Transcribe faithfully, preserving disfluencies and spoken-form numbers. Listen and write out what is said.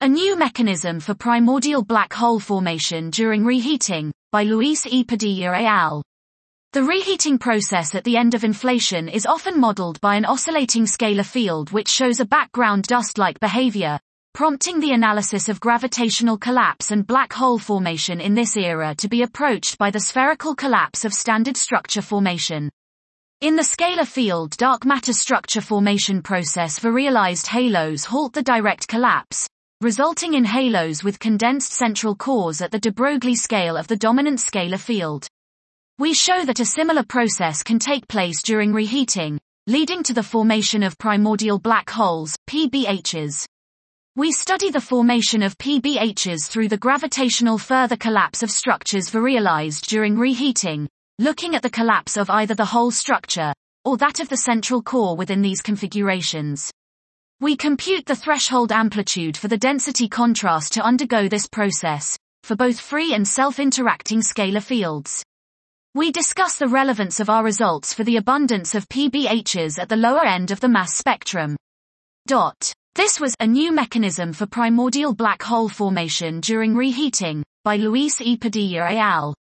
A New Mechanism for Primordial Black Hole Formation During Reheating, by Luis E. Padilla et al. The reheating process at the end of inflation is often modeled by an oscillating scalar field which shows a background dust-like behavior, prompting the analysis of gravitational collapse and black hole formation in this era to be approached by the spherical collapse of standard structure formation. In the scalar field, dark matter structure formation process virialized halos halt the direct collapse, resulting in halos with condensed central cores at the de Broglie scale of the dominant scalar field. We show that a similar process can take place during reheating, leading to the formation of primordial black holes, P B Hs. We study the formation of P B Hs through the gravitational further collapse of structures virialized during reheating, looking at the collapse of either the whole structure, or that of the central core within these configurations. We compute the threshold amplitude for the density contrast to undergo this process, for both free and self-interacting scalar fields. We discuss the relevance of our results for the abundance of P B Hs at the lower end of the mass spectrum. Dot. This was A New Mechanism for Primordial Black Hole Formation During Reheating, by Luis E. Padilla et al.